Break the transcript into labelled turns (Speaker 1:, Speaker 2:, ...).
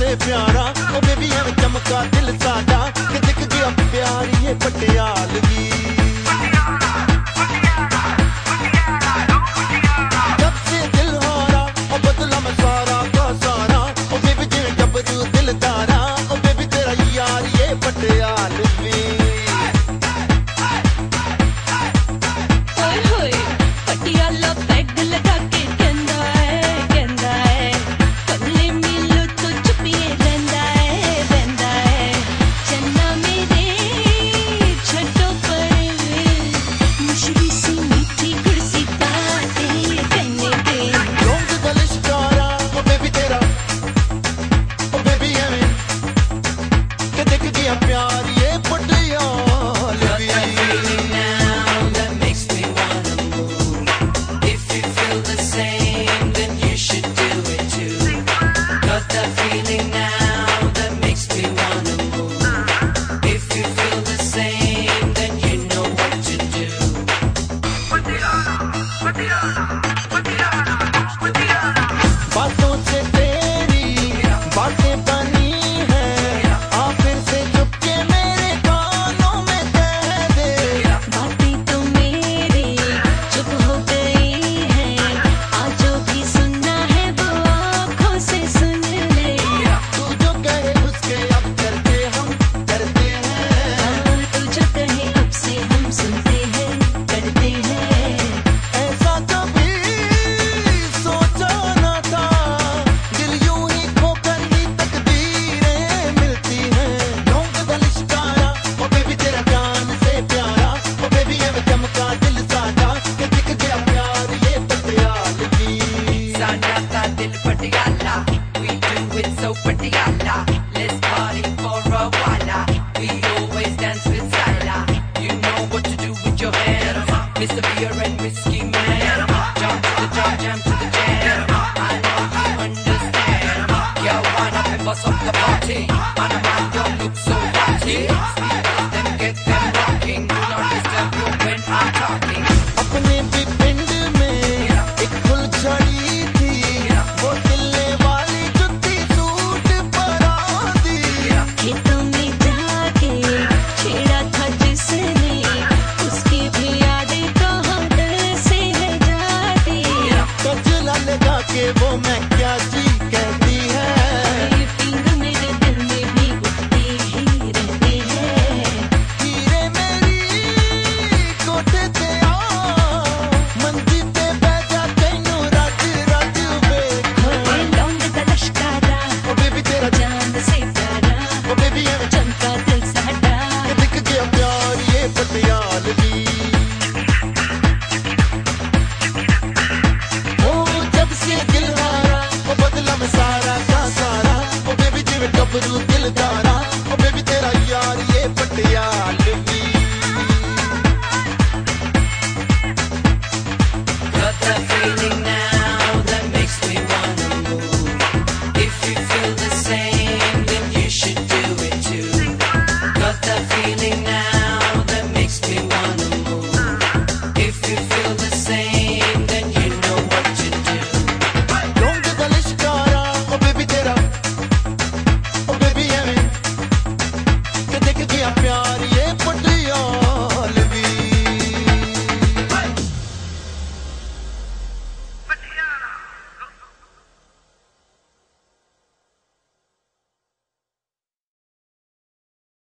Speaker 1: से प्यारा, ओ बेबी एवें चमका दिल साडा कि दिख गया प्यार ये पटियालवी। जब से दिल हारा ओ बदला मैं सारा का सारा, ओ बेबी जिवें गबरू दिलदारा, ओ बेबी तेरा यार ये पटियालवी। बातों से तेरी बातें बनी है, आ फिर से चुपके मेरे कानों में कह दे।
Speaker 2: बातें तो मेरी चुप हो गई है, आज जो भी सुनना है वो आँखों से सुन ले।
Speaker 1: तू जो कहे उसके अब करते हम करते हैं,
Speaker 2: तू जो कहे अब से हम सुनते हैं करते हैं।
Speaker 1: ऐसा कभी सोचा न था, दिल यूं ही खोकर ही तकदीरें मिलती हैं। ढूंढ दा लिश्कारा ओ बेबी तेरा जान से प्यारा, ओ बेबी एवें चमका दिल साडा कि दिख गया प्यार ये Patialvi.
Speaker 3: Sanata dil Patiala, we do it so Patiala. Let's party for a while. We always dance with Sila. You know what to do with your hands, Mr. Beer and Whiskey Man. Jump to the jam to the jam. I know you understand. Yo, wind up and bust up the party. Man, your look so hotty. Speakers them get them rocking. Do not disturb you when I'm talking.
Speaker 1: अपने भी पिंड में एक फुलझड़ी थी, वो दिलने वाली जुत्ती सूट पर आंधी।
Speaker 2: खेतों में जाके छेड़ा था जिसने, उसकी भी यादें कहाँ दिल से है जाती।
Speaker 1: कजला लगा के वो मैं क्या जी कहती है,
Speaker 2: ये पींग मेरे दिल में भी उठती ही रहती है।
Speaker 1: हीरे मेरी कोठे ते आ, मंजी ते बह जा तैनू रज रज वेखां।
Speaker 2: ये लौंग दा लश्कारा,
Speaker 1: ओ बेबी तेरा
Speaker 2: चांद से प्यारा,
Speaker 1: ओ बेबी एवें
Speaker 2: चमका दिल साडा।
Speaker 1: कि दिख गया प्यार ये पटियालवी। ओ जब से दिल हारा ओ बदला मैं सारा का सारा, ओ बेबी जिवें गबरू दिलदारा, ओ बेबी तेरा यार ये पटियालवी।